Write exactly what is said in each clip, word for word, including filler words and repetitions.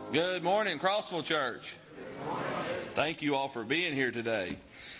Good morning, Crossville Church. Thank you all for being here today.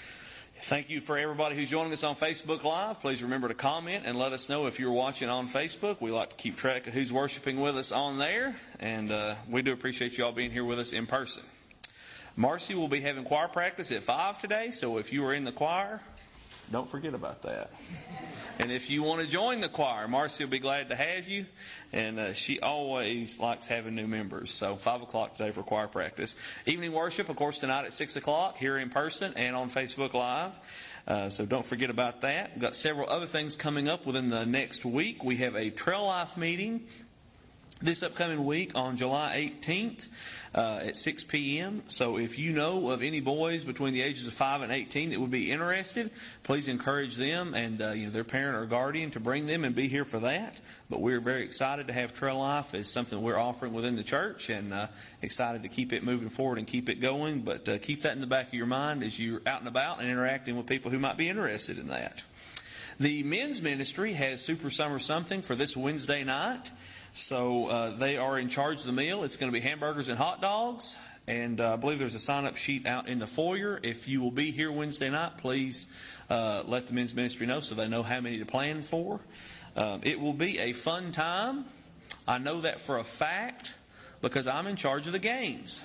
Thank you for everybody who's joining us on Facebook Live. Please remember to comment and let us know if you're watching on Facebook. We like to keep track of who's worshiping with us on there, and uh, we do appreciate you all being here with us in person. Marcy will be having choir practice at five today, so if you are in the choir, don't forget about that. And if you want to join the choir, Marcy will be glad to have you. And uh, she always likes having new members. So five o'clock today for choir practice. Evening worship, of course, tonight at six o'clock here in person and on Facebook Live. Uh, so don't forget about that. We've got several other things coming up within the next week. We have a Trail Life meeting this upcoming week on July eighteenth uh, at six p.m. So if you know of any boys between the ages of five and eighteen that would be interested, please encourage them and uh, you know their parent or guardian to bring them and be here for that. But we're very excited to have Trail Life as something we're offering within the church, and uh, excited to keep it moving forward and keep it going. But uh, keep that in the back of your mind as you're out and about and interacting with people who might be interested in that. The men's ministry has Super Summer Something for this Wednesday night. So uh, they are in charge of the meal. It's going to be hamburgers and hot dogs. And uh, I believe there's a sign-up sheet out in the foyer. If you will be here Wednesday night, please uh, let the men's ministry know so they know how many to plan for. Um, it will be a fun time. I know that for a fact because I'm in charge of the games.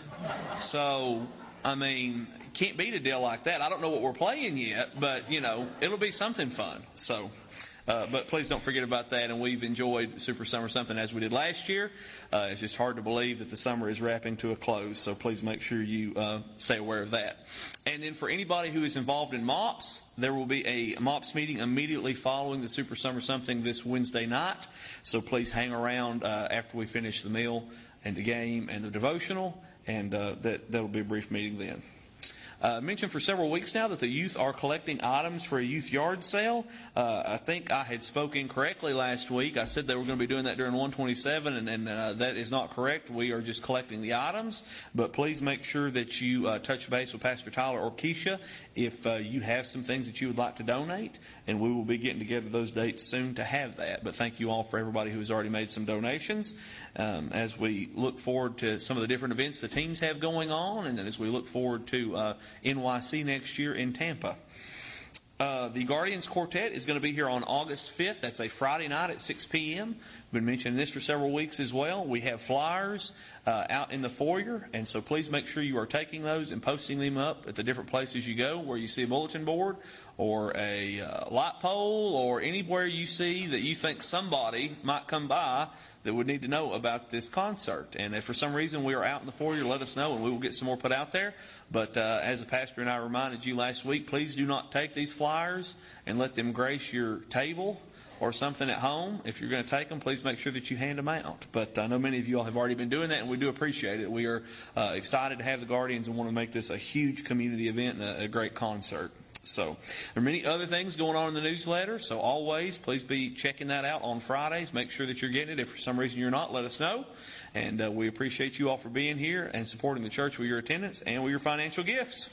So, I mean, can't beat a deal like that. I don't know what we're playing yet, but, you know, it'll be something fun. So... Uh, but please don't forget about that, and we've enjoyed Super Summer Something as we did last year. Uh, it's just hard to believe that the summer is wrapping to a close, so please make sure you uh, stay aware of that. And then for anybody who is involved in MOPS, there will be a MOPS meeting immediately following the Super Summer Something this Wednesday night, so please hang around uh, after we finish the meal and the game and the devotional, and uh, that that'll be a brief meeting then. I uh, mentioned for several weeks now that the youth are collecting items for a youth yard sale. Uh, I think I had spoken correctly last week. I said they were going to be doing that during one twenty-seven, and, and uh, that is not correct. We are just collecting the items. But please make sure that you uh, touch base with Pastor Tyler or Keisha if uh, you have some things that you would like to donate. And we will be getting together those dates soon to have that. But thank you all for everybody who has already made some donations. Um, as we look forward to some of the different events the teens have going on, and then as we look forward to uh, N Y C next year in Tampa. Uh, the Guardians Quartet is going to be here on August fifth. That's a Friday night at six p.m. We've been mentioning this for several weeks as well. We have flyers uh, out in the foyer, and so please make sure you are taking those and posting them up at the different places you go where you see a bulletin board or a uh, light pole or anywhere you see that you think somebody might come by that would need to know about this concert. And if for some reason we are out in the foyer, let us know and we will get some more put out there. But uh, as the pastor and I reminded you last week, please do not take these flyers and let them grace your table or something at home. If you're going to take them, please make sure that you hand them out. But I know many of you all have already been doing that, and we do appreciate it. We are uh, excited to have the Guardians and want to make this a huge community event and a, a great concert. So there are many other things going on in the newsletter, so always please be checking that out on Fridays. Make sure that you're getting it. If for some reason you're not, let us know. And uh, we appreciate you all for being here and supporting the church with your attendance and with your financial gifts.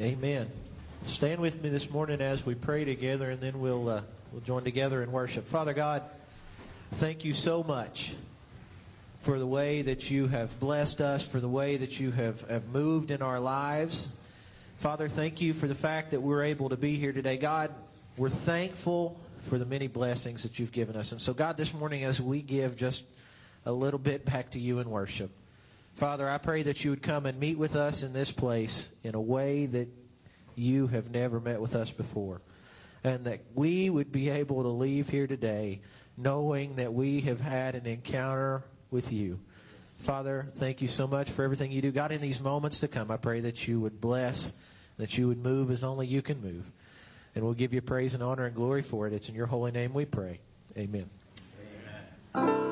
Amen. Stand with me this morning as we pray together, and then we'll uh, we'll join together in worship. Father God, thank you so much for the way that you have blessed us, for the way that you have, have moved in our lives. Father, thank you for the fact that we're able to be here today. God, we're thankful for the many blessings that you've given us. And so, God, this morning as we give just a little bit back to you in worship, Father, I pray that you would come and meet with us in this place in a way that you have never met with us before. And that we would be able to leave here today knowing that we have had an encounter with you. Father, thank you so much for everything you do. God, in these moments to come, I pray that you would bless, that you would move as only you can move. And we'll give you praise and honor and glory for it. It's in your holy name we pray. Amen. Amen.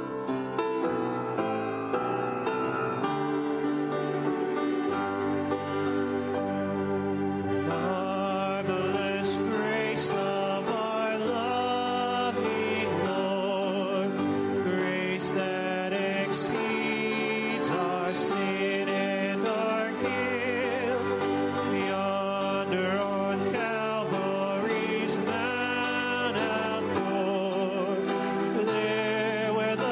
Where the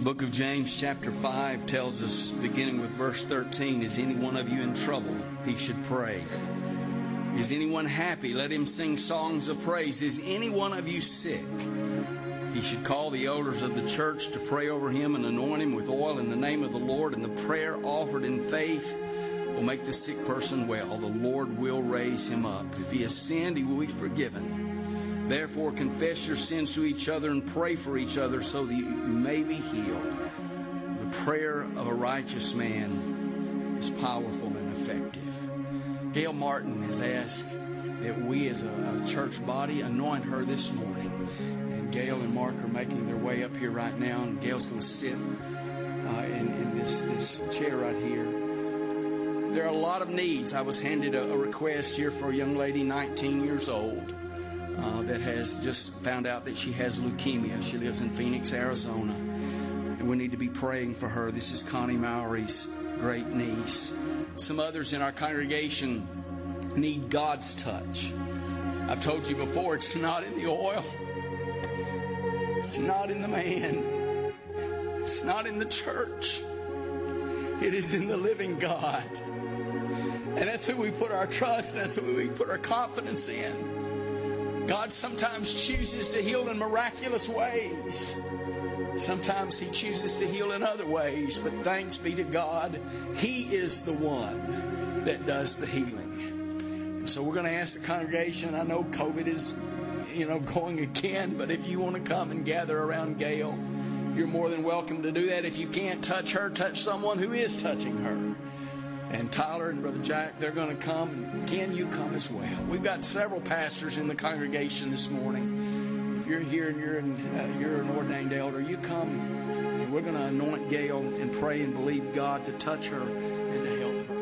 book of James chapter five tells us, beginning with verse thirteen, is any one of you in trouble? He should pray. Is anyone happy? Let him sing songs of praise. Is any one of you sick? He should call the elders of the church to pray over him and anoint him with oil in the name of the Lord, and the prayer offered in faith will make the sick person well. The Lord will raise him up. If he has sinned, he will be forgiven. Therefore, confess your sins to each other and pray for each other so that you may be healed. The prayer of a righteous man is powerful and effective. Gail Martin has asked that we as a, a church body anoint her this morning. And Gail and Mark are making their way up here right now. And Gail's going to sit uh, in, in this, this chair right here. There are a lot of needs. I was handed a, a request here for a young lady, nineteen years old, uh, that has just found out that she has leukemia. She lives in Phoenix, Arizona. And we need to be praying for her. This is Connie Mowry's great niece. Some others in our congregation need God's touch. I've told you before, it's not in the oil. It's not in the man. It's not in the church. It is in the living God. And that's who we put our trust. That's who we put our confidence in. God sometimes chooses to heal in miraculous ways. Sometimes He chooses to heal in other ways. But thanks be to God, He is the one that does the healing. And so we're going to ask the congregation. I know COVID is, you know, going again. But if you want to come and gather around Gail, you're more than welcome to do that. If you can't touch her, touch someone who is touching her. And Tyler and Brother Jack, they're going to come. And Ken, you come as well. We've got several pastors in the congregation this morning. If you're here and you're, in, uh, you're an ordained elder, you come. And we're going to anoint Gail and pray and believe God to touch her and to help her.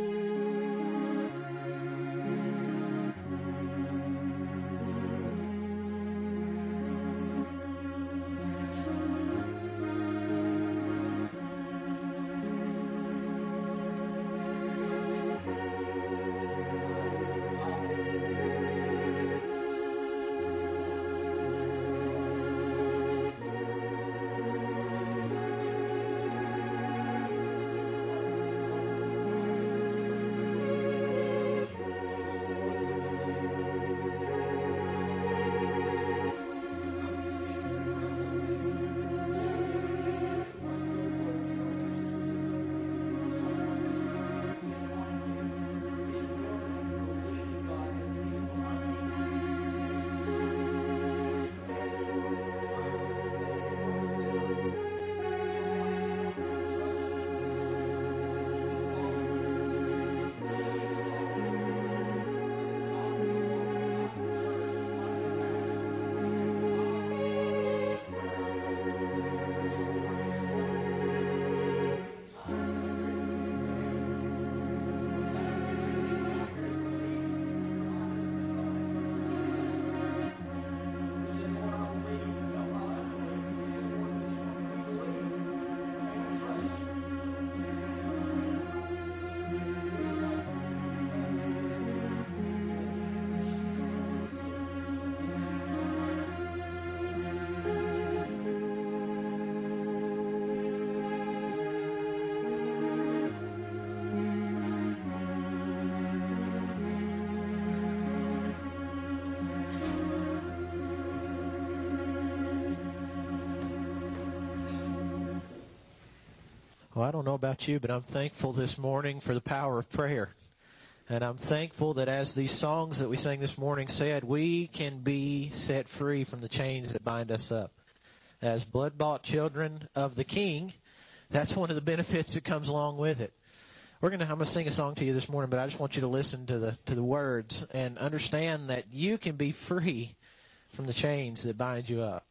Well, I don't know about you, but I'm thankful this morning for the power of prayer. And I'm thankful that as these songs that we sang this morning said, we can be set free from the chains that bind us up. As blood-bought children of the King, that's one of the benefits that comes along with it. We're gonna, I'm going to sing a song to you this morning, but I just want you to listen to the to the words and understand that you can be free from the chains that bind you up.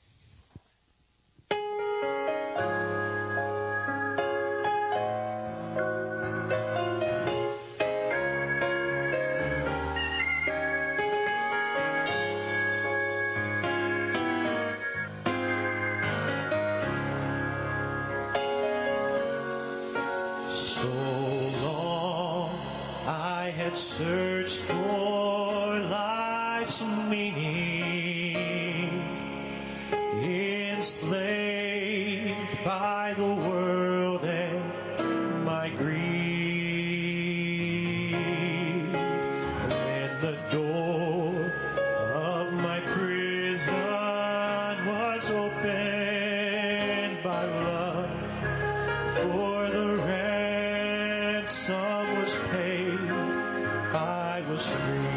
Searched for life's meaning, enslaved the world and my greed. When the door of my prison was opened by love, for the ransom was paid, I was free.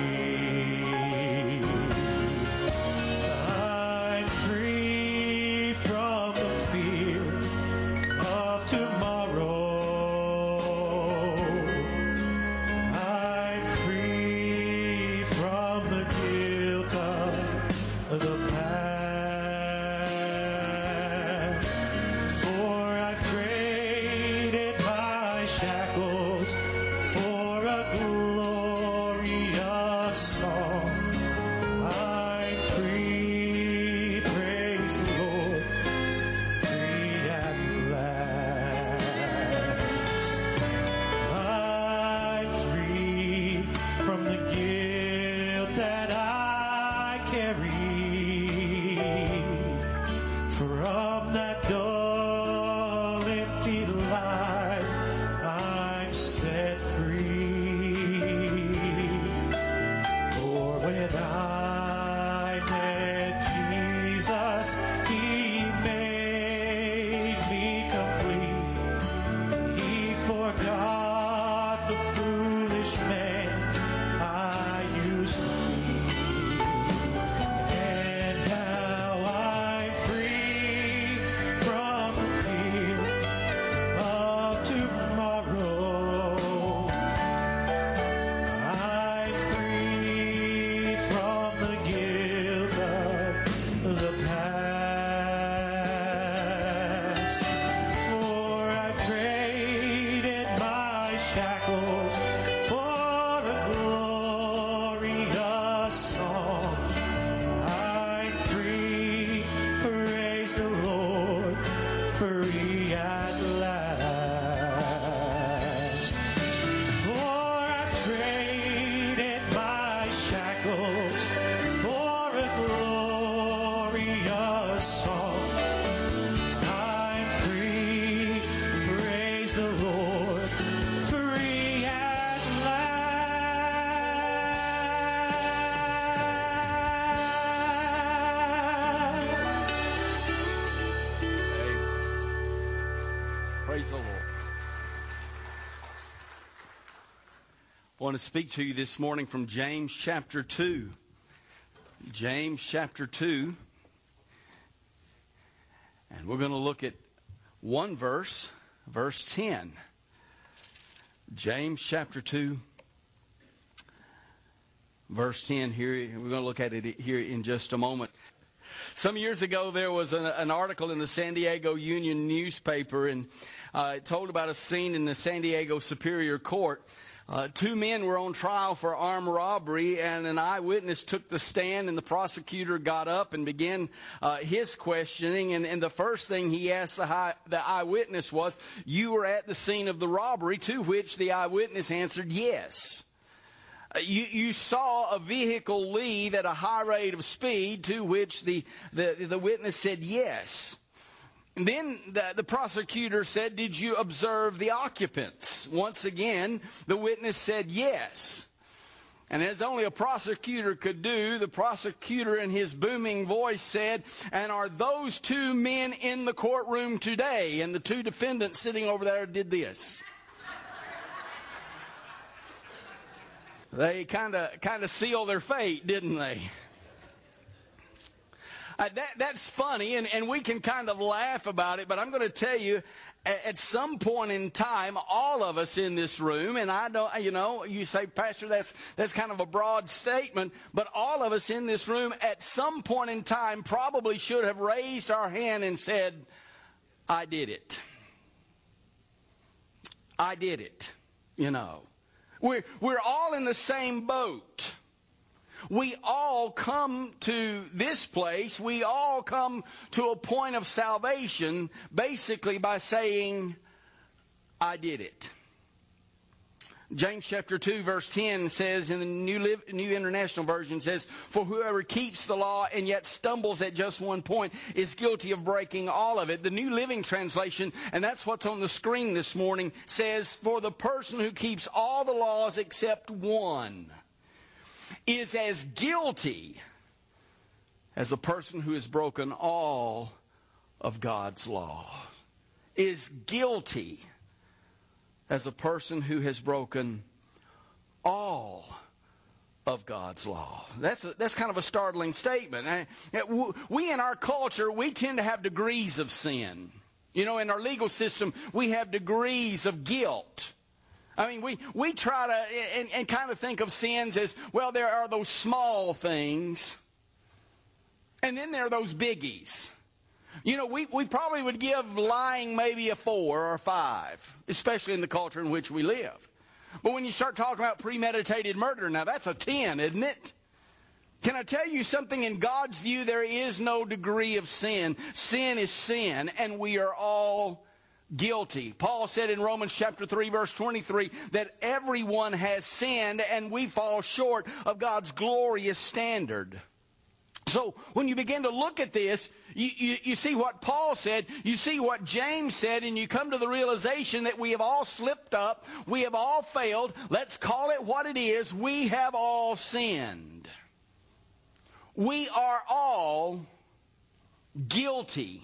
I want to speak to you this morning from James chapter two. James chapter two. And we're going to look at one verse, verse ten. James chapter two, verse ten. Here, we're going to look at it here in just a moment. Some years ago, there was an, an article in the San Diego Union newspaper, and uh, it told about a scene in the San Diego Superior Court. Uh, two men were on trial for armed robbery, and an eyewitness took the stand, and the prosecutor got up and began uh, his questioning. And, and the first thing he asked the, high, the eyewitness was, "You were at the scene of the robbery?" To which the eyewitness answered, "Yes." Uh, you, you saw a vehicle leave at a high rate of speed, to which the, the, the witness said, "Yes." And then the, the prosecutor said, "Did you observe the occupants?" Once again, the witness said, "Yes." And as only a prosecutor could do, the prosecutor in his booming voice said, "And are those two men in the courtroom today?" And the two defendants sitting over there did this. They kind of kind of sealed their fate, didn't they? Uh, that, that's funny, and, and we can kind of laugh about it, but I'm going to tell you, at, at some point in time, all of us in this room, and I know, you know, you say, "Pastor, that's that's kind of a broad statement," but all of us in this room, at some point in time, probably should have raised our hand and said, "I did it. I did it." You know, we're we're all in the same boat. We all come to this place, we all come to a point of salvation basically by saying, "I did it." James chapter two verse ten says in the New, Liv- New International Version says, "For whoever keeps the law and yet stumbles at just one point is guilty of breaking all of it." The New Living Translation, and that's what's on the screen this morning, says, "For the person who keeps all the laws except one is as guilty as a person who has broken all of God's law." Is guilty as a person who has broken all of God's law. That's a, that's kind of a startling statement. We in our culture, we tend to have degrees of sin. You know, in our legal system, we have degrees of guilt. I mean, we, we try to and, and kind of think of sins as, well, there are those small things, and then there are those biggies. You know, we, we probably would give lying maybe a four or a five, especially in the culture in which we live. But when you start talking about premeditated murder, now that's a ten, isn't it? Can I tell you something? In God's view, there is no degree of sin. Sin is sin, and we are all guilty. Paul said in Romans chapter three, verse twenty-three, that everyone has sinned, and we fall short of God's glorious standard. So when you begin to look at this, you, you, you see what Paul said, you see what James said, and you come to the realization that we have all slipped up, we have all failed. Let's call it what it is. We have all sinned. We are all guilty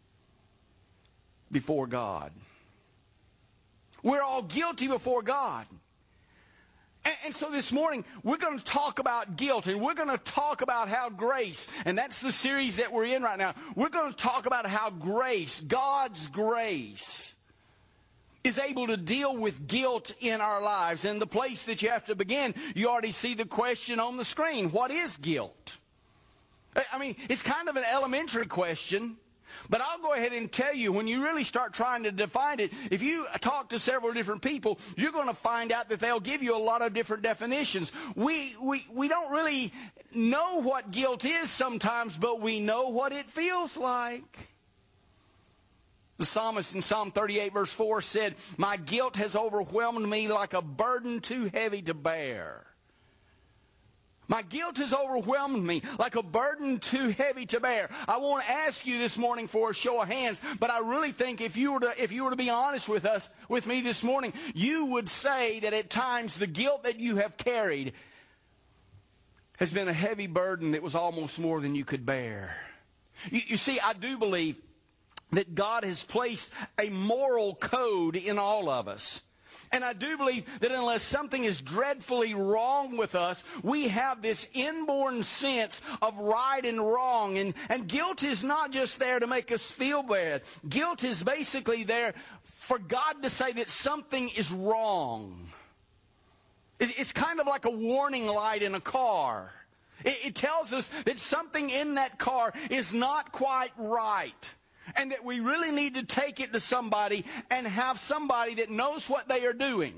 before God. We're all guilty before God. And so this morning, we're going to talk about guilt, and we're going to talk about how grace, and that's the series that we're in right now. We're going to talk about how grace, God's grace, is able to deal with guilt in our lives. And the place that you have to begin, you already see the question on the screen. What is guilt? I mean, it's kind of an elementary question. But I'll go ahead and tell you, when you really start trying to define it, if you talk to several different people, you're going to find out that they'll give you a lot of different definitions. We, we, we don't really know what guilt is sometimes, but we know what it feels like. The psalmist in Psalm thirty-eight verse four said, "My guilt has overwhelmed me like a burden too heavy to bear." My guilt has overwhelmed me like a burden too heavy to bear. I won't ask you this morning for a show of hands, but I really think if you were to, if you were to be honest with us, with me this morning, you would say that at times the guilt that you have carried has been a heavy burden that was almost more than you could bear. You, you see, I do believe that God has placed a moral code in all of us. And I do believe that unless something is dreadfully wrong with us, we have this inborn sense of right and wrong. And, and guilt is not just there to make us feel bad. Guilt is basically there for God to say that something is wrong. It, it's kind of like a warning light in a car. It, it tells us that something in that car is not quite right. And that we really need to take it to somebody and have somebody that knows what they are doing.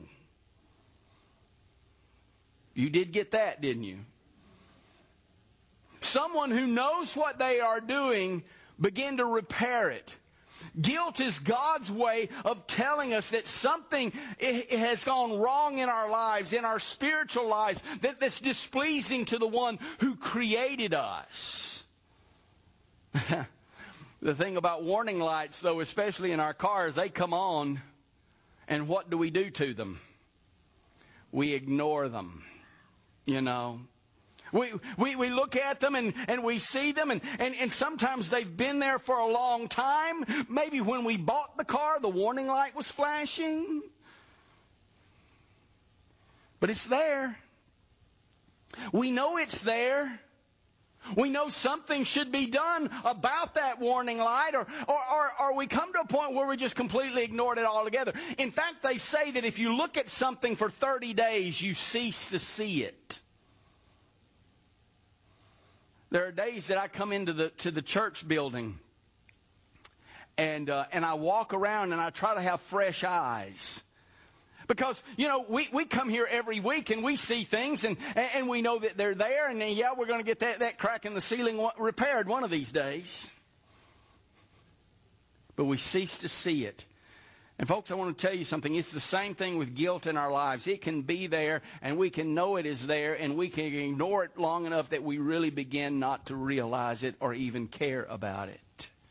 You did get that, didn't you? Someone who knows what they are doing begin to repair it. Guilt is God's way of telling us that something has gone wrong in our lives, in our spiritual lives, that, that's displeasing to the one who created us. The thing about warning lights, though, especially in our cars, they come on, and what do we do to them? We ignore them, you know. We we, we look at them, and, and we see them, and, and, and sometimes they've been there for a long time. Maybe when we bought the car, the warning light was flashing. But it's there. We know it's there. We know something should be done about that warning light, or, or, or, or we come to a point where we just completely ignored it altogether. In fact, they say that if you look at something for thirty days, you cease to see it. There are days that I come into the to the church building, and uh, and I walk around and I try to have fresh eyes. Because, you know, we, we come here every week and we see things and, and we know that they're there. And then, yeah, we're going to get that, that crack in the ceiling repaired one of these days. But we cease to see it. And folks, I want to tell you something. It's the same thing with guilt in our lives. It can be there, and we can know it is there, and we can ignore it long enough that we really begin not to realize it or even care about it.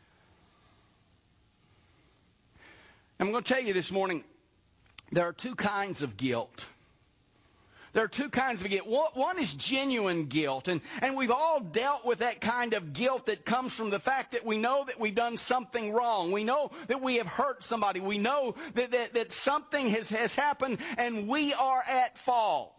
I'm going to tell you this morning, there are two kinds of guilt. There are two kinds of guilt. One is genuine guilt, and, and we've all dealt with that kind of guilt that comes from the fact that we know that we've done something wrong. We know that we have hurt somebody. We know that, that, that something has, has happened, and we are at fault.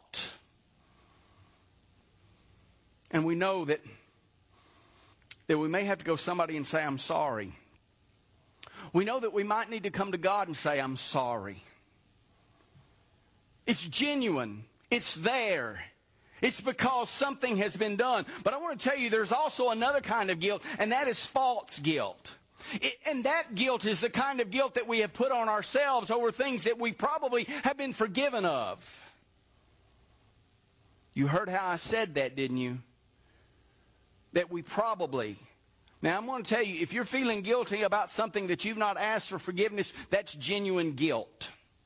And we know that, that we may have to go to somebody and say, I'm sorry. We know that we might need to come to God and say, I'm sorry. It's genuine. It's there. It's because something has been done. But I want to tell you, there's also another kind of guilt, and that is false guilt. It, and that guilt is the kind of guilt that we have put on ourselves over things that we probably have been forgiven of. You heard how I said that, didn't you? That we probably... Now, I'm going to tell you, if you're feeling guilty about something that you've not asked for forgiveness, that's genuine guilt.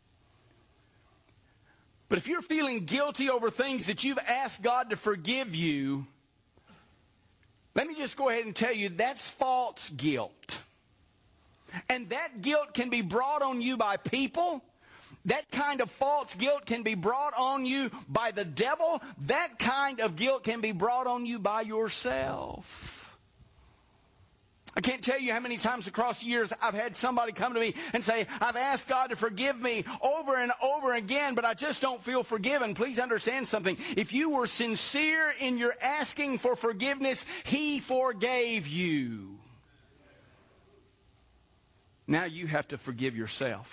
But if you're feeling guilty over things that you've asked God to forgive you, let me just go ahead and tell you, that's false guilt. And that guilt can be brought on you by people. That kind of false guilt can be brought on you by the devil. That kind of guilt can be brought on you by yourself. I can't tell you how many times across the years I've had somebody come to me and say, I've asked God to forgive me over and over again, but I just don't feel forgiven. Please understand something. If you were sincere in your asking for forgiveness, He forgave you. Now you have to forgive yourself.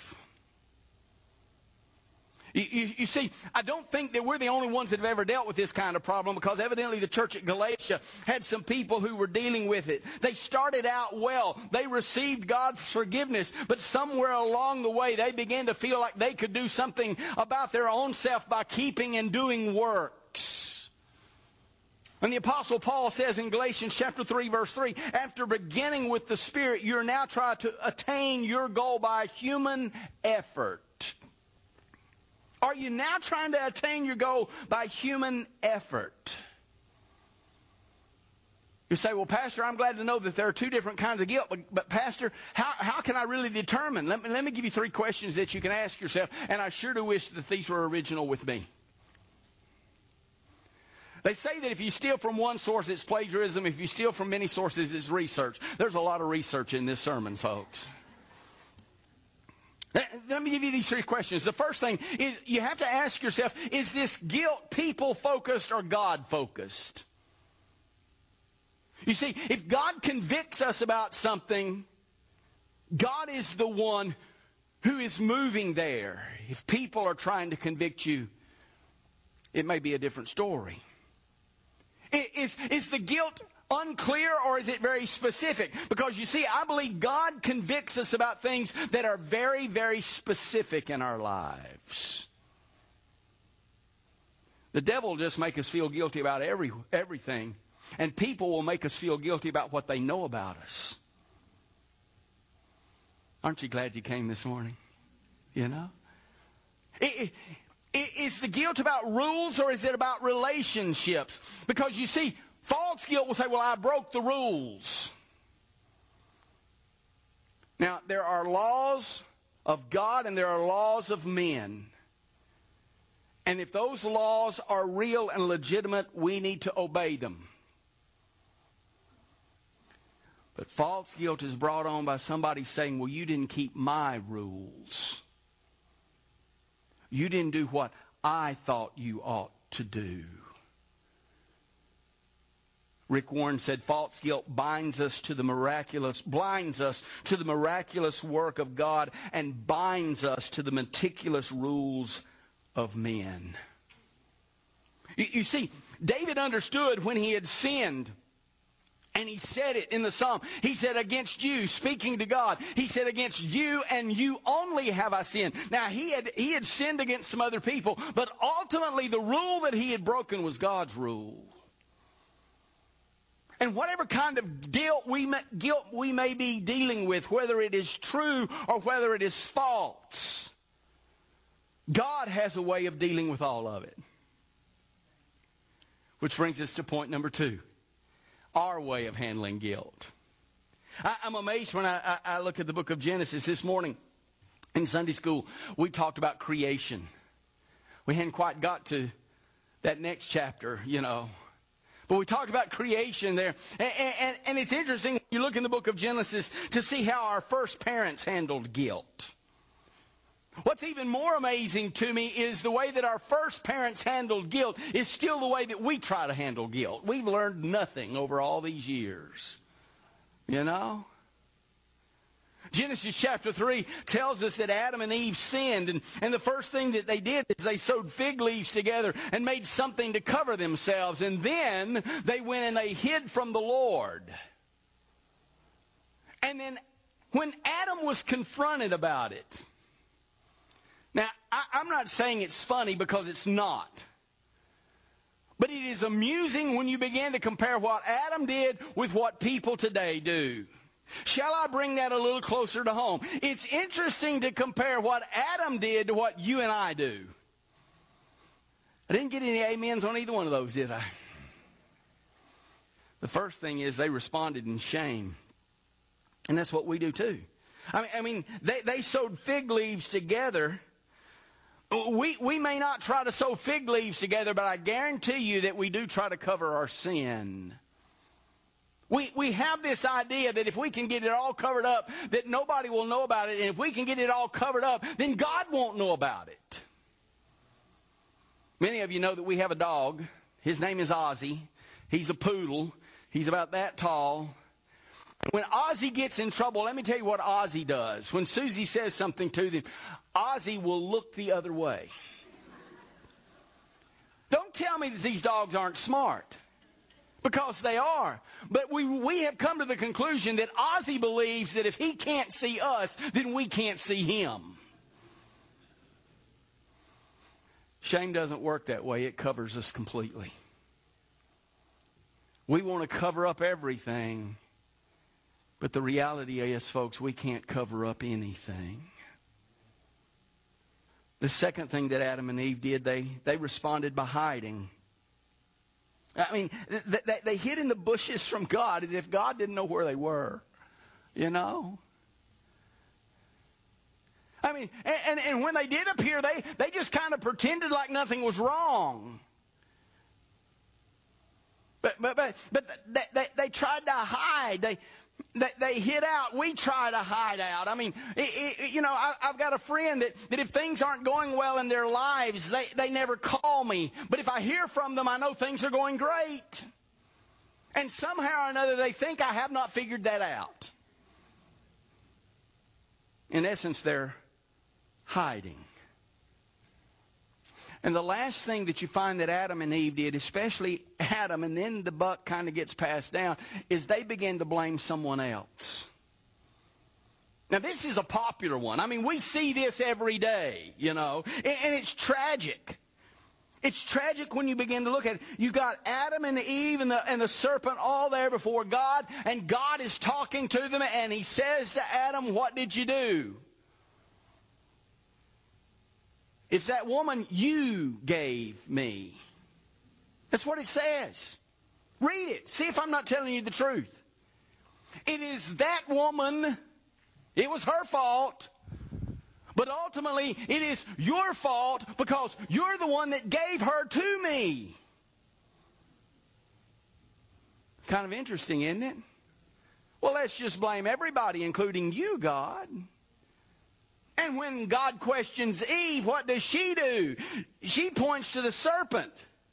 You, you, you see, I don't think that we're the only ones that have ever dealt with this kind of problem, because evidently the church at Galatia had some people who were dealing with it. They started out well. They received God's forgiveness, but somewhere along the way they began to feel like they could do something about their own self by keeping and doing works. And the Apostle Paul says in Galatians chapter three, verse three, after beginning with the Spirit, you're now trying to attain your goal by human effort. Are you now trying to attain your goal by human effort? You say, well, Pastor, I'm glad to know that there are two different kinds of guilt. But, but Pastor, how, how can I really determine? Let me, let me give you three questions that you can ask yourself. And I sure do wish that these were original with me. They say that if you steal from one source, it's plagiarism. If you steal from many sources, it's research. There's a lot of research in this sermon, folks. Let me give you these three questions. The first thing is you have to ask yourself, is this guilt people-focused or God-focused? You see, if God convicts us about something, God is the one who is moving there. If people are trying to convict you, it may be a different story. Is, is the guilt unclear, or is it very specific? Because you see, I believe God convicts us about things that are very, very specific in our lives. The devil will just make us feel guilty about every everything, and people will make us feel guilty about what they know about us. Aren't you glad you came this morning? You know? It, it, is the guilt about rules, or is it about relationships? Because you see, false guilt will say, well, I broke the rules. Now, there are laws of God and there are laws of men. And if those laws are real and legitimate, we need to obey them. But false guilt is brought on by somebody saying, well, you didn't keep my rules. You didn't do what I thought you ought to do. Rick Warren said, false guilt binds us to the miraculous, blinds us to the miraculous work of God and binds us to the meticulous rules of men. You, you see, David understood when he had sinned, and he said it in the psalm. He said, against you, speaking to God, he said, against you and you only have I sinned. Now, he had, he had sinned against some other people, but ultimately the rule that he had broken was God's rule. And whatever kind of guilt we may, guilt we may be dealing with, whether it is true or whether it is false, God has a way of dealing with all of it. Which brings us to point number two. Our way of handling guilt. I, I'm amazed when I, I, I look at the book of Genesis. This morning in Sunday school, we talked about creation. We hadn't quite got to that next chapter, you know. But we talked about creation there. And, and, and it's interesting, you look in the book of Genesis to see how our first parents handled guilt. What's even more amazing to me is the way that our first parents handled guilt is still the way that we try to handle guilt. We've learned nothing over all these years. You know? Genesis chapter three tells us that Adam and Eve sinned, and, and the first thing that they did is they sewed fig leaves together and made something to cover themselves, and then they went and they hid from the Lord. And then when Adam was confronted about it, now I, I'm not saying it's funny because it's not, but it is amusing when you begin to compare what Adam did with what people today do. Shall I bring that a little closer to home? It's interesting to compare what Adam did to what you and I do. I didn't get any amens on either one of those, did I? The first thing is they responded in shame. And that's what we do too. I mean, I mean they, they sewed fig leaves together. We, we may not try to sew fig leaves together, but I guarantee you that we do try to cover our sin. We we have this idea that if we can get it all covered up, that nobody will know about it. And if we can get it all covered up, then God won't know about it. Many of you know that we have a dog. His name is Ozzy. He's a poodle. He's about that tall. When Ozzy gets in trouble, let me tell you what Ozzy does. When Susie says something to them, Ozzy will look the other way. Don't tell me that these dogs aren't smart. Because they are. But we we have come to the conclusion that Ozzy believes that if he can't see us, then we can't see him. Shame doesn't work that way. It covers us completely. We want to cover up everything. But the reality is, folks, we can't cover up anything. The second thing that Adam and Eve did, they, they responded by hiding. I mean, they, they hid in the bushes from God as if God didn't know where they were, you know. I mean, and, and when they did appear, they, they just kind of pretended like nothing was wrong. But but but, but they, they, they tried to hide. They, they they hid out. We try to hide out. I mean, it, it, you know, I, I've got a friend that, that if things aren't going well in their lives, they, they never call me. But if I hear from them, I know things are going great. And somehow or another, they think I have not figured that out. In essence, they're hiding. And the last thing that you find that Adam and Eve did, especially Adam, and then the buck kind of gets passed down, is they begin to blame someone else. Now, this is a popular one. I mean, we see this every day, you know, and, and it's tragic. It's tragic when you begin to look at it. You've got Adam and Eve and the, and the serpent all there before God, and God is talking to them, and he says to Adam, "What did you do?" It's that woman you gave me. That's what it says. Read it. See if I'm not telling you the truth. It is that woman. It was her fault. But ultimately, it is your fault because you're the one that gave her to me. Kind of interesting, isn't it? Well, let's just blame everybody, including you, God. And when God questions Eve, what does she do? She points to the serpent.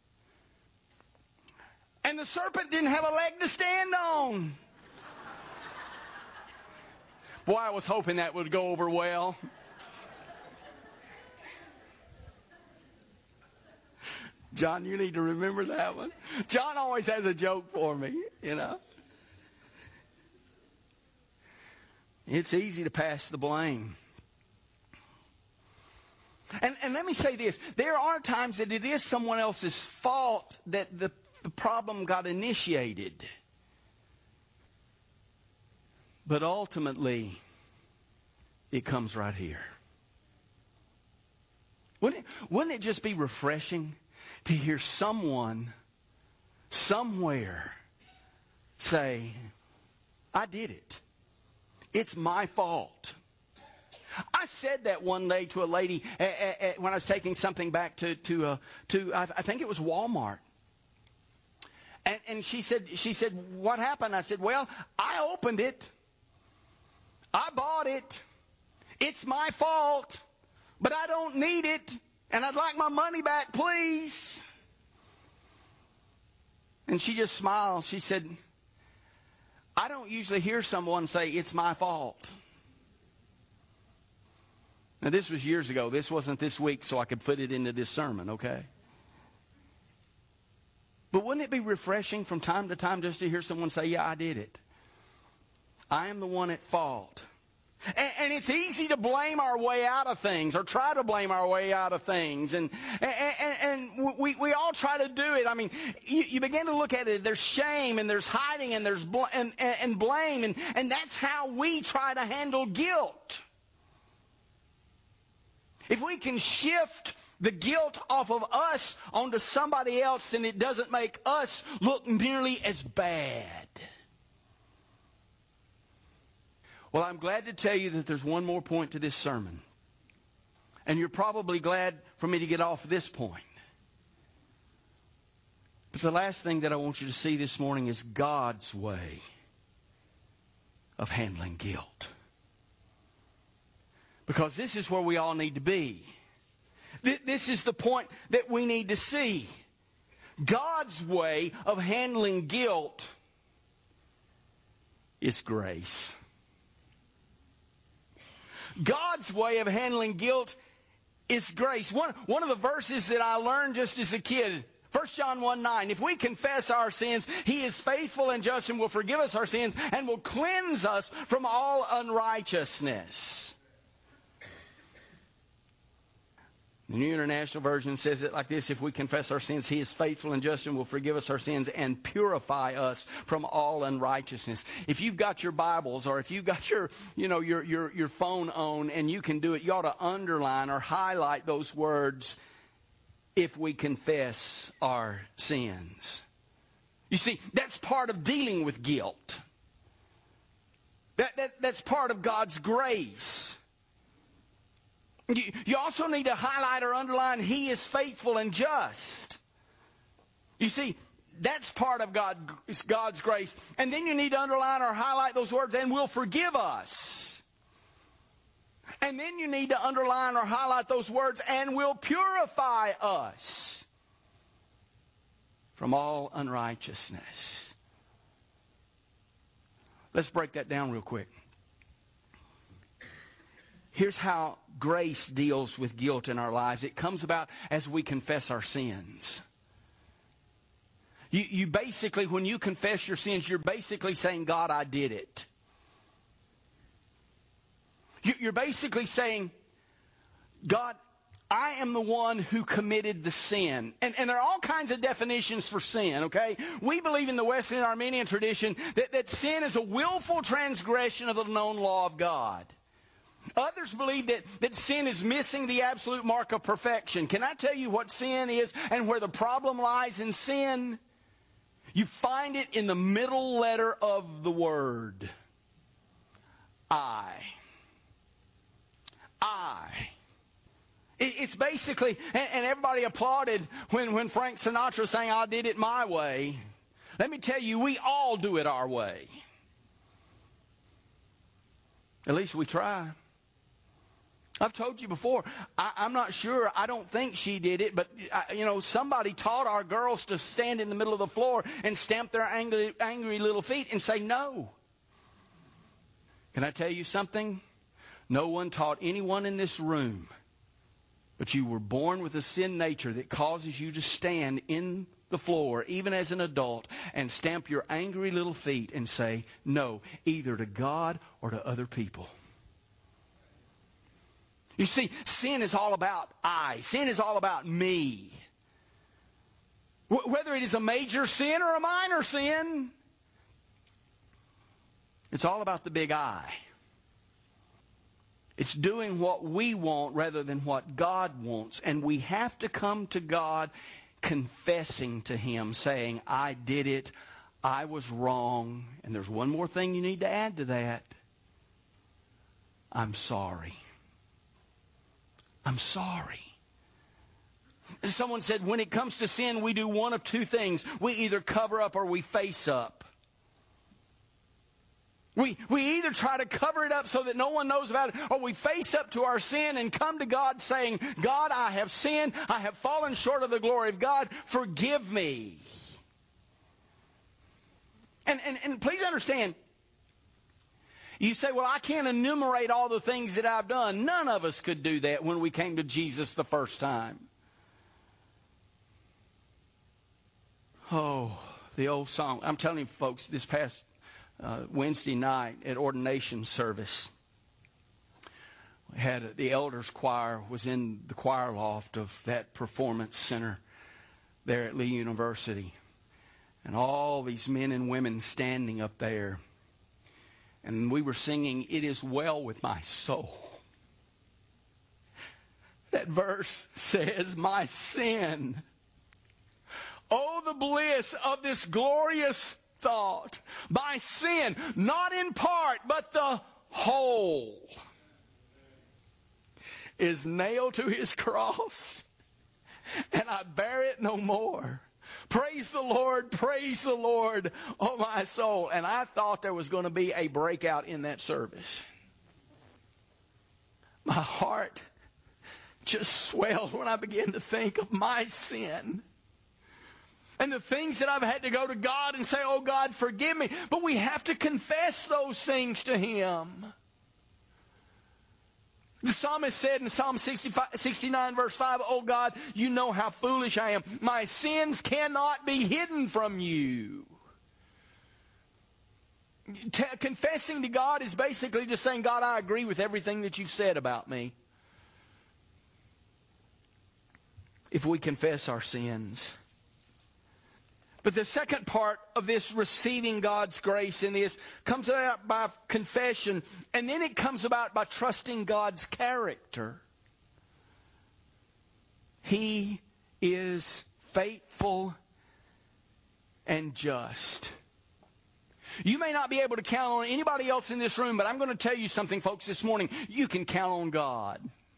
And the serpent didn't have a leg to stand on. Boy, I was hoping that would go over well. John, you need to remember that one. John always has a joke for me, you know. It's easy to pass the blame. And, and let me say this. There are times that it is someone else's fault that the, the problem got initiated. But ultimately, it comes right here. Wouldn't it, wouldn't it just be refreshing to hear someone somewhere say, I did it. It's my fault. I said that one day to a lady uh, uh, when I was taking something back to to uh, to I, I think it was Walmart, and, and she said she said what happened? I said, well, I opened it, I bought it, it's my fault, but I don't need it, and I'd like my money back, please. And she just smiled. She said, I don't usually hear someone say it's my fault. Now, this was years ago. This wasn't this week, so I could put it into this sermon, okay? But wouldn't it be refreshing from time to time just to hear someone say, yeah, I did it. I am the one at fault. And, and it's easy to blame our way out of things or try to blame our way out of things. And and, and we, we all try to do it. I mean, you, you begin to look at it. There's shame and there's hiding and there's bl- and, and, and blame. And, and that's how we try to handle guilt. If we can shift the guilt off of us onto somebody else, then it doesn't make us look nearly as bad. Well, I'm glad to tell you that there's one more point to this sermon. And you're probably glad for me to get off this point. But the last thing that I want you to see this morning is God's way of handling guilt. Because this is where we all need to be. This is the point that we need to see. God's way of handling guilt is grace. God's way of handling guilt is grace. One, one of the verses that I learned just as a kid, First John one nine, if we confess our sins, He is faithful and just and will forgive us our sins and will cleanse us from all unrighteousness. The New International Version says it like this: if we confess our sins, He is faithful and just and will forgive us our sins and purify us from all unrighteousness. If you've got your Bibles or if you've got your, you know, your, your, your phone on and you can do it, you ought to underline or highlight those words, if we confess our sins. You see, that's part of dealing with guilt. That, that, that's part of God's grace. You, you also need to highlight or underline, He is faithful and just. You see, that's part of God, God's grace. And then you need to underline or highlight those words, and will forgive us. And then you need to underline or highlight those words, and will purify us from all unrighteousness. Let's break that down real quick. Here's how grace deals with guilt in our lives. It comes about as we confess our sins. You, you basically, when you confess your sins, you're basically saying, God, I did it. You, you're basically saying, God, I am the one who committed the sin. And, and there are all kinds of definitions for sin, okay? We believe in the Wesleyan Arminian tradition that, that sin is a willful transgression of the known law of God. Others believe that, that sin is missing the absolute mark of perfection. Can I tell you what sin is and where the problem lies in sin? You find it in the middle letter of the word. I. I. It, it's basically, and, and everybody applauded when, when Frank Sinatra sang, I did it my way. Let me tell you, we all do it our way. At least we try. I've told you before, I, I'm not sure. I don't think she did it, but, I, you know, somebody taught our girls to stand in the middle of the floor and stamp their angry, angry little feet and say no. Can I tell you something? No one taught anyone in this room, but you were born with a sin nature that causes you to stand in the floor, even as an adult, and stamp your angry little feet and say no, either to God or to other people. You see, sin is all about I. Sin is all about me. W- whether it is a major sin or a minor sin. It's all about the big I. It's doing what we want rather than what God wants. And we have to come to God confessing to Him, saying, I did it, I was wrong. And there's one more thing you need to add to that. I'm sorry. I'm sorry. Someone said, when it comes to sin, we do one of two things. We either cover up or we face up. We, we either try to cover it up so that no one knows about it, or we face up to our sin and come to God saying, God, I have sinned. I have fallen short of the glory of God. Forgive me. And, and, and please understand, you say, well, I can't enumerate all the things that I've done. None of us could do that when we came to Jesus the first time. Oh, the old song. I'm telling you, folks, this past uh, Wednesday night at ordination service, we had a, the elders choir was in the choir loft of that performance center there at Lee University. And all these men and women standing up there. And we were singing, It Is Well With My Soul. That verse says, my sin. Oh, the bliss of this glorious thought. My sin, not in part, but the whole, is nailed to His cross. And I bear it no more. Praise the Lord, praise the Lord, oh my soul. And I thought there was going to be a breakout in that service. My heart just swelled when I began to think of my sin. And the things that I've had to go to God and say, oh God, forgive me. But we have to confess those things to Him. The psalmist said in Psalm sixty-nine, verse five, oh God, you know how foolish I am. My sins cannot be hidden from you. T- confessing to God is basically just saying, God, I agree with everything that you've said about me. If we confess our sins. But the second part of this receiving God's grace in this comes about by confession. And then it comes about by trusting God's character. He is faithful and just. You may not be able to count on anybody else in this room, but I'm going to tell you something, folks, this morning. You can count on God.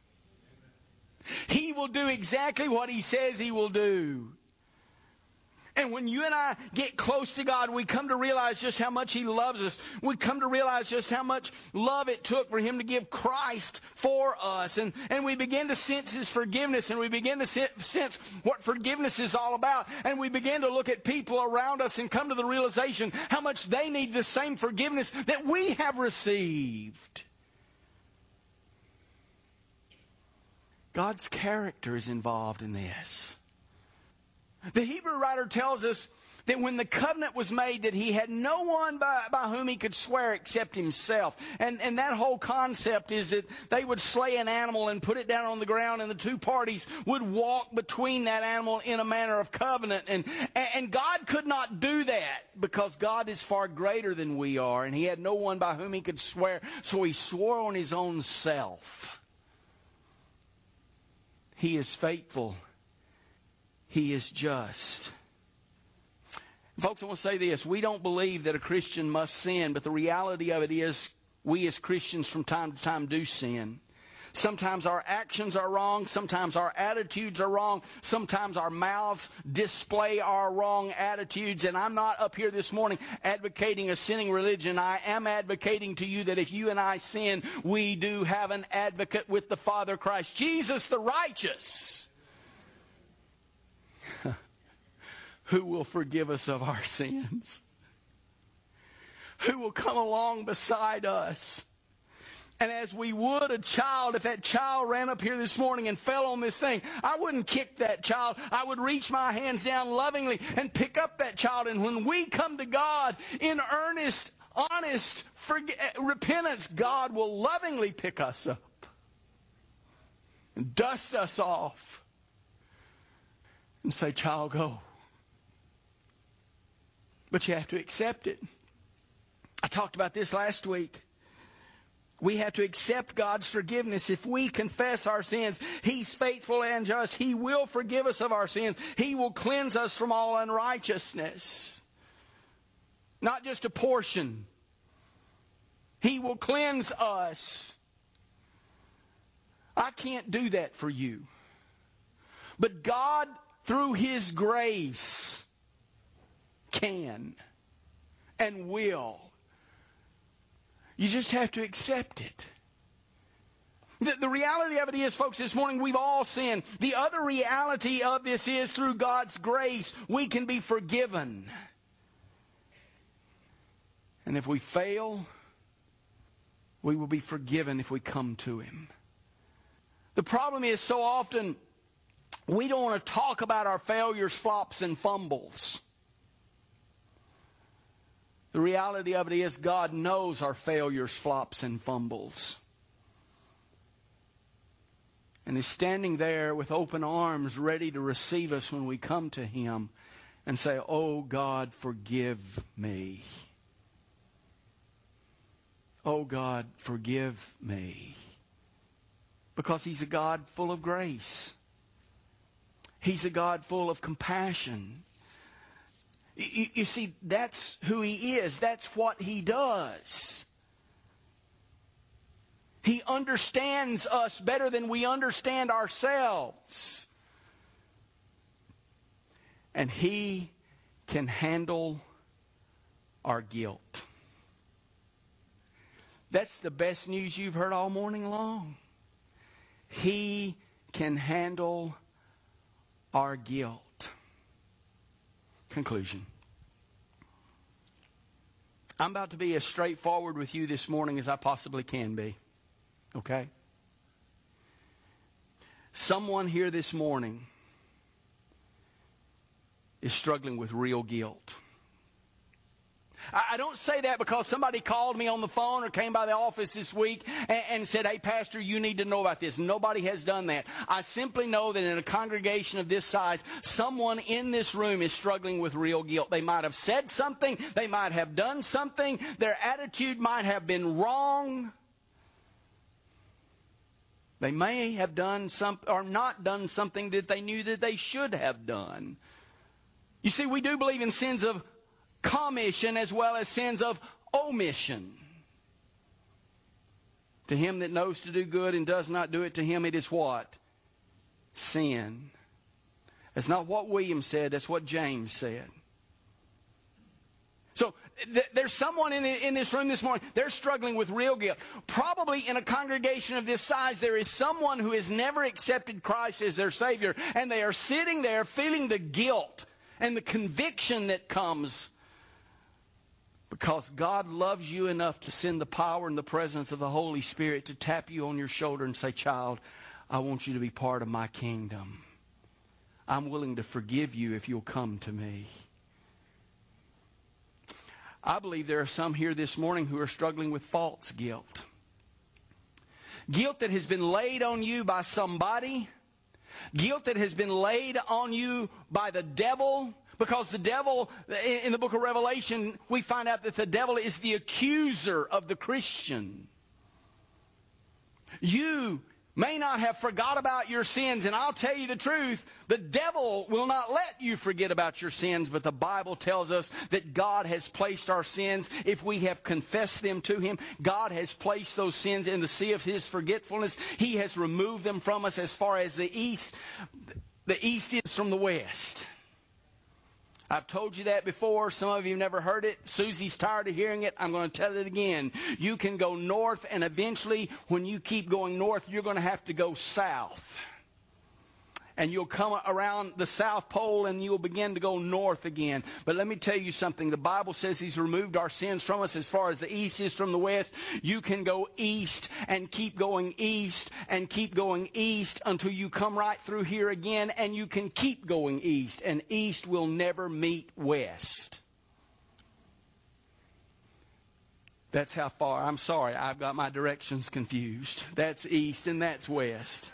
He will do exactly what He says He will do. And when you and I get close to God, we come to realize just how much He loves us. We come to realize just how much love it took for Him to give Christ for us. And, and we begin to sense His forgiveness, and we begin to sense what forgiveness is all about. And we begin to look at people around us and come to the realization how much they need the same forgiveness that we have received. God's character is involved in this. The Hebrew writer tells us that when the covenant was made, that He had no one by, by whom He could swear except Himself. And, and that whole concept is that they would slay an animal and put it down on the ground, and the two parties would walk between that animal in a manner of covenant. And, and God could not do that because God is far greater than we are, and He had no one by whom He could swear, so He swore on His own self. He is faithful. He is just. Folks, I want to say this. We don't believe that a Christian must sin, but the reality of it is we as Christians from time to time do sin. Sometimes our actions are wrong. Sometimes our attitudes are wrong. Sometimes our mouths display our wrong attitudes. And I'm not up here this morning advocating a sinning religion. I am advocating to you that if you and I sin, we do have an advocate with the Father, Christ Jesus the righteous, who will forgive us of our sins, who will come along beside us. And as we would a child, if that child ran up here this morning and fell on this thing, I wouldn't kick that child. I would reach my hands down lovingly and pick up that child. And when we come to God in earnest, honest forg- repentance, God will lovingly pick us up and dust us off and say, child, go. But you have to accept it. I talked about this last week. We have to accept God's forgiveness. If we confess our sins, He's faithful and just. He will forgive us of our sins. He will cleanse us from all unrighteousness. Not just a portion. He will cleanse us. I can't do that for you. But God, through His grace, can and will. You just have to accept it. The, the reality of it is, folks, this morning we've all sinned. The other reality of this is through God's grace, we can be forgiven. And if we fail, we will be forgiven if we come to Him. The problem is so often we don't want to talk about our failures, flops, and fumbles. The reality of it is God knows our failures, flops, and fumbles. And is standing there with open arms ready to receive us when we come to Him and say, "Oh God, forgive me. Oh God, forgive me." Because He's a God full of grace. He's a God full of compassion. You, you see, that's who He is. That's what He does. He understands us better than we understand ourselves. And He can handle our guilt. That's the best news you've heard all morning long. He can handle our guilt. Conclusion. I'm about to be as straightforward with you this morning as I possibly can be. Okay? Someone here this morning is struggling with real guilt. I don't say that because somebody called me on the phone or came by the office this week and, and said, "Hey, Pastor, you need to know about this." Nobody has done that. I simply know that in a congregation of this size, someone in this room is struggling with real guilt. They might have said something. They might have done something. Their attitude might have been wrong. They may have done some or not done something that they knew that they should have done. You see, we do believe in sins of commission as well as sins of omission. To him that knows to do good and does not do it, to him it is what? Sin. That's not what William said. That's what James said. So th- there's someone in, the, in this room this morning, they're struggling with real guilt. Probably in a congregation of this size, there is someone who has never accepted Christ as their Savior, and they are sitting there feeling the guilt and the conviction that comes because God loves you enough to send the power and the presence of the Holy Spirit to tap you on your shoulder and say, "Child, I want you to be part of my kingdom. I'm willing to forgive you if you'll come to me." I believe there are some here this morning who are struggling with false guilt. Guilt that has been laid on you by somebody. Guilt that has been laid on you by the devil. Because the devil, in the book of Revelation, we find out that the devil is the accuser of the Christian. You may not have forgot about your sins, and I'll tell you the truth, the devil will not let you forget about your sins, but the Bible tells us that God has placed our sins, if we have confessed them to Him, God has placed those sins in the sea of His forgetfulness. He has removed them from us as far as the east, the east is from the west. I've told you that before. Some of you have never heard it. Susie's tired of hearing it. I'm going to tell it again. You can go north, and eventually, when you keep going north, you're going to have to go south. And you'll come around the South Pole and you'll begin to go north again. But let me tell you something. The Bible says He's removed our sins from us as far as the east is from the west. You can go east and keep going east and keep going east until you come right through here again, and you can keep going east. And east will never meet west. That's how far. I'm sorry, I've got my directions confused. That's east and that's west.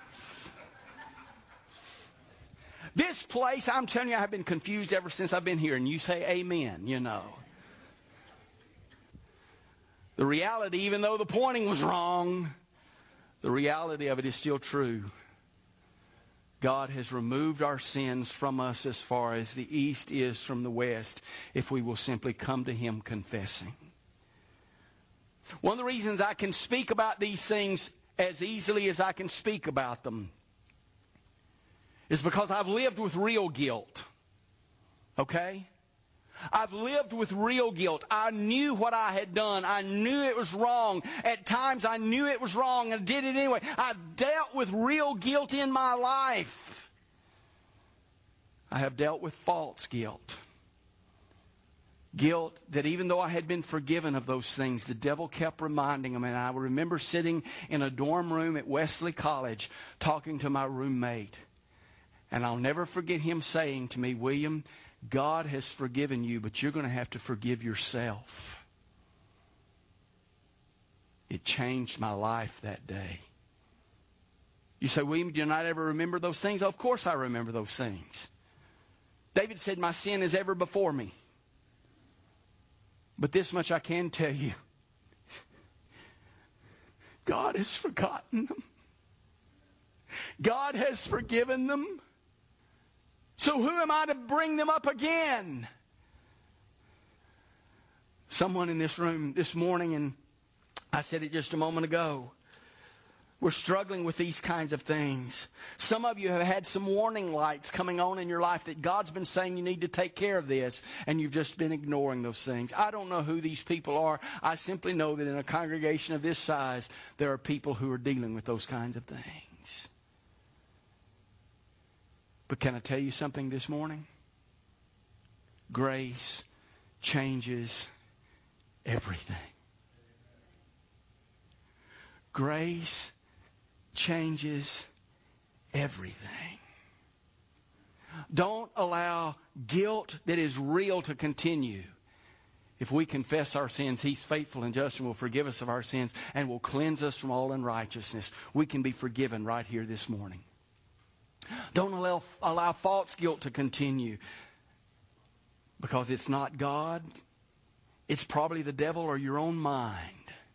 This place, I'm telling you, I've been confused ever since I've been here. And you say amen, you know. The reality, even though the pointing was wrong, the reality of it is still true. God has removed our sins from us as far as the east is from the west, if we will simply come to Him confessing. One of the reasons I can speak about these things as easily as I can speak about them is because I've lived with real guilt. Okay? I've lived with real guilt. I knew what I had done. I knew it was wrong. At times I knew it was wrong and did it anyway. I've dealt with real guilt in my life. I have dealt with false guilt. Guilt that even though I had been forgiven of those things, the devil kept reminding them. And I remember sitting in a dorm room at Wesley College talking to my roommate. And I'll never forget him saying to me, William, God has forgiven you, but you're going to have to forgive yourself. It changed my life that day. You say, William, do you not ever remember those things? Of course I remember those things. David said, my sin is ever before me. But this much I can tell you. God has forgotten them. God has forgiven them. So who am I to bring them up again? Someone in this room this morning, and I said it just a moment ago, we're struggling with these kinds of things. Some of you have had some warning lights coming on in your life that God's been saying you need to take care of this, and you've just been ignoring those things. I don't know who these people are. I simply know that in a congregation of this size, there are people who are dealing with those kinds of things. But can I tell you something this morning? Grace changes everything. Grace changes everything. Don't allow guilt that is real to continue. If we confess our sins, He's faithful and just and will forgive us of our sins and will cleanse us from all unrighteousness. We can be forgiven right here this morning. Don't allow, allow false guilt to continue, because it's not God. It's probably the devil or your own mind.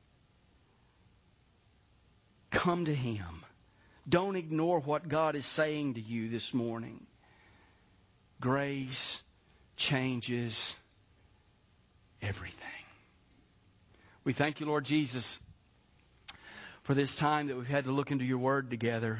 Come to Him. Don't ignore what God is saying to you this morning. Grace changes everything. We thank you, Lord Jesus, for this time that we've had to look into your Word together.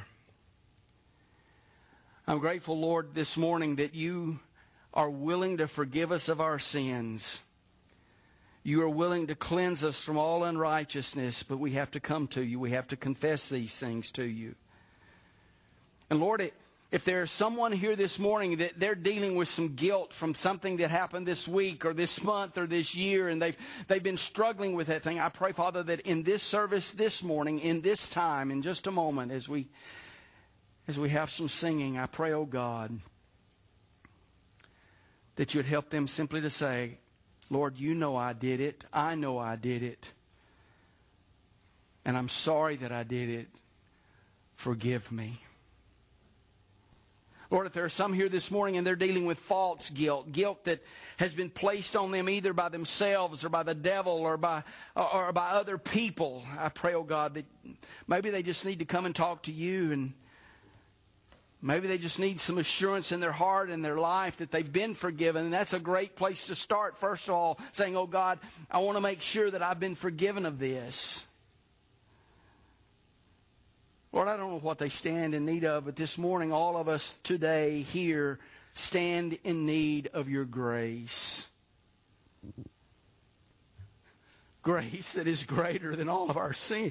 I'm grateful, Lord, this morning that you are willing to forgive us of our sins. You are willing to cleanse us from all unrighteousness, but we have to come to you. We have to confess these things to you. And Lord, if there's someone here this morning that they're dealing with some guilt from something that happened this week or this month or this year, and they've, they've been struggling with that thing, I pray, Father, that in this service this morning, in this time, in just a moment, as we... As we have some singing, I pray, oh God, that you'd help them simply to say, Lord, you know I did it. I know I did it. And I'm sorry that I did it. Forgive me. Lord, if there are some here this morning and they're dealing with false guilt, guilt that has been placed on them either by themselves or by the devil or by or by other people, I pray, oh God, that maybe they just need to come and talk to you, and maybe they just need some assurance in their heart and their life that they've been forgiven. And that's a great place to start. First of all, saying, oh God, I want to make sure that I've been forgiven of this. Lord, I don't know what they stand in need of, but this morning all of us today here stand in need of your grace. Grace that is greater than all of our sin.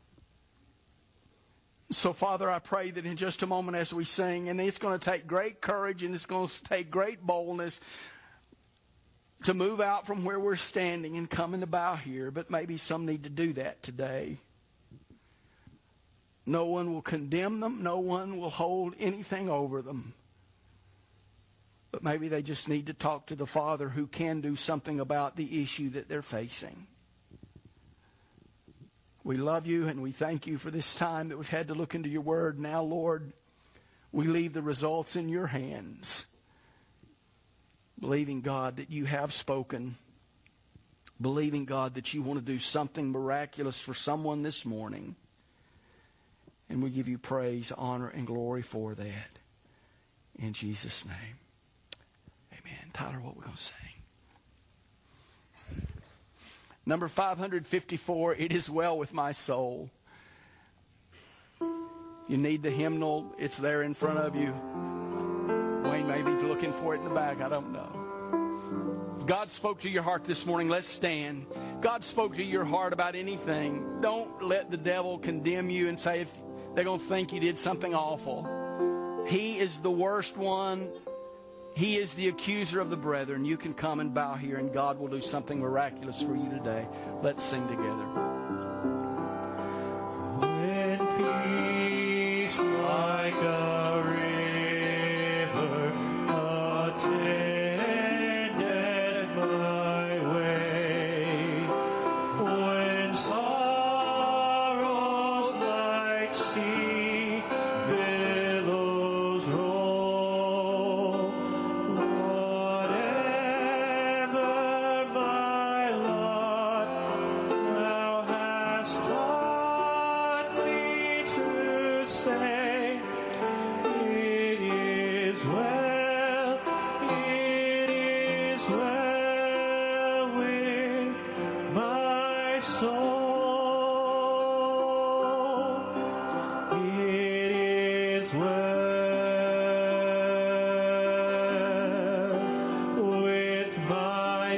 So, Father, I pray that in just a moment as we sing, and it's going to take great courage and it's going to take great boldness to move out from where we're standing and come and to bow here, but maybe some need to do that today. No one will condemn them. No one will hold anything over them. But maybe they just need to talk to the Father who can do something about the issue that they're facing. We love you and we thank you for this time that we've had to look into your word. Now, Lord, we leave the results in your hands, believing, God, that you have spoken. believing, God, that you want to do something miraculous for someone this morning. And we give you praise, honor, and glory for that. In Jesus' name. Amen. Tyler, what are we going to sing? Number five hundred fifty-four, It Is Well With My Soul. You need the hymnal. It's there in front of you. Wayne may be looking for it in the back. I don't know. God spoke to your heart this morning. Let's stand. God spoke to your heart about anything. Don't let the devil condemn you and say they're going to think you did something awful. He is the worst one. He is the accuser of the brethren. You can come and bow here, and God will do something miraculous for you today. Let's sing together. When peace like a river attended my way, when sorrows like sea billows roll, whatever my lot thou hast taught me to say, it is well, it is well with my soul. It is well with my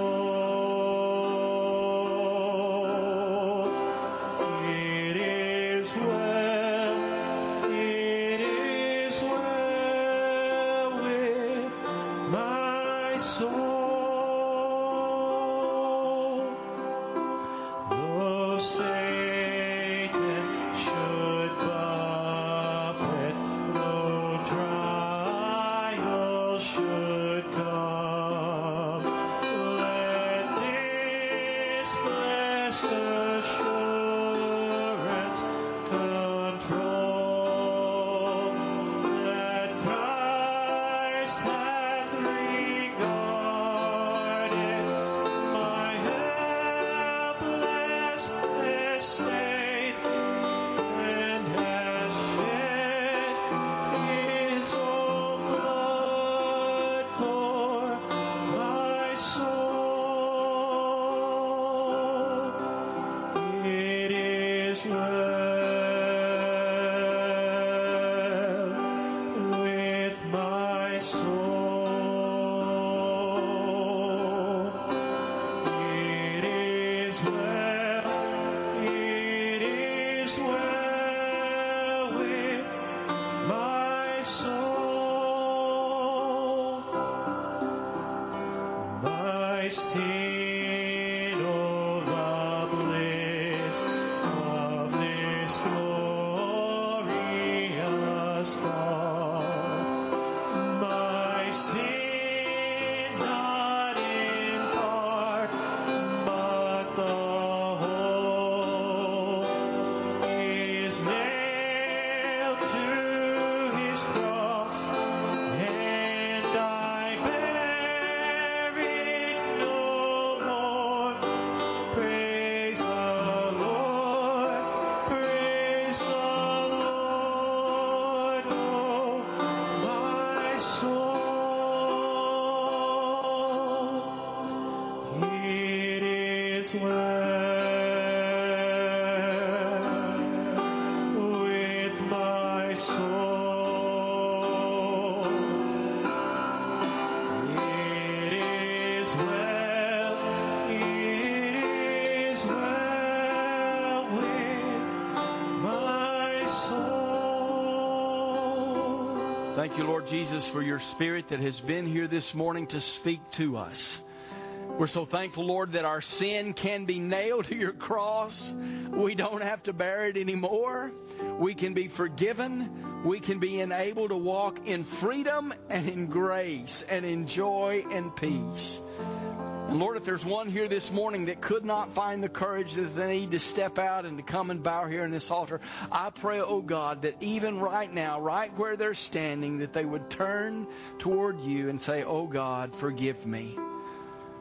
soul. It is well, it is well with my soul. Though Satan should buffet, though trials should come, let this blessed assurance control, that Christ hath regarded my helpless estate, and has shed His own blood for my soul. It is well with my soul. It is well, it is well with my soul. My sin, oh, the bliss of this glorious thought. My sin, not in part, but the whole, is nailed to His cross, and I bear it no more. Praise the Lord, praise the Lord, oh my soul. It is well with my soul. It is well, it is well with my soul. Thank you, Lord Jesus, for your Spirit that has been here this morning to speak to us. We're so thankful, Lord, that our sin can be nailed to your cross. We don't have to bear it anymore. We can be forgiven. We can be enabled to walk in freedom and in grace and in joy and peace. And Lord, if there's one here this morning that could not find the courage that they need to step out and to come and bow here in this altar, I pray, oh God, that even right now, right where they're standing, that they would turn toward you and say, oh God, forgive me.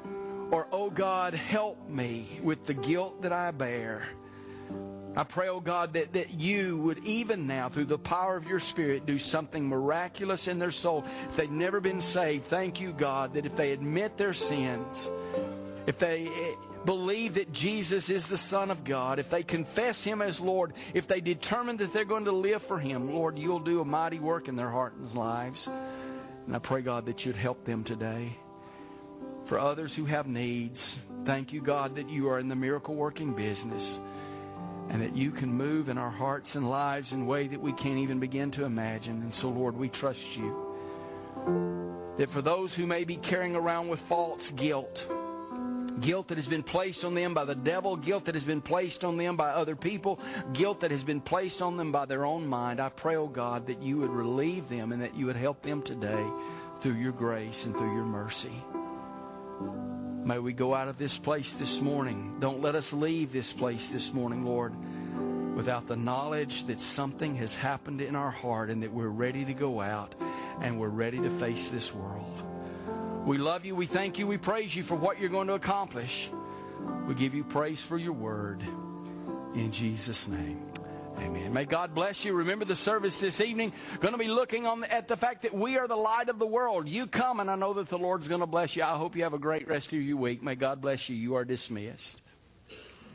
or, oh God, help me with the guilt that I bear. I pray, oh God, that, that you would even now, through the power of your Spirit, do something miraculous in their soul. If they've never been saved, thank you, God, that if they admit their sins, if they believe that Jesus is the Son of God, if they confess Him as Lord, if they determine that they're going to live for Him, Lord, you'll do a mighty work in their heart and lives. And I pray, God, that you'd help them today. For others who have needs, thank you, God, that you are in the miracle-working business and that you can move in our hearts and lives in a way that we can't even begin to imagine. And so, Lord, we trust you. That for those who may be carrying around with false guilt, guilt that has been placed on them by the devil, guilt that has been placed on them by other people, guilt that has been placed on them by their own mind, I pray, oh God, that you would relieve them and that you would help them today through your grace and through your mercy. May we go out of this place this morning. Don't let us leave this place this morning, Lord, without the knowledge that something has happened in our heart and that we're ready to go out and we're ready to face this world. We love you. We thank you. We praise you for what you're going to accomplish. We give you praise for your word. In Jesus' name. Amen. May God bless you. Remember the service this evening. Going to be looking on the, at the fact that we are the light of the world. You come, and I know that the Lord's going to bless you. I hope you have a great rest of your week. May God bless you. You are dismissed.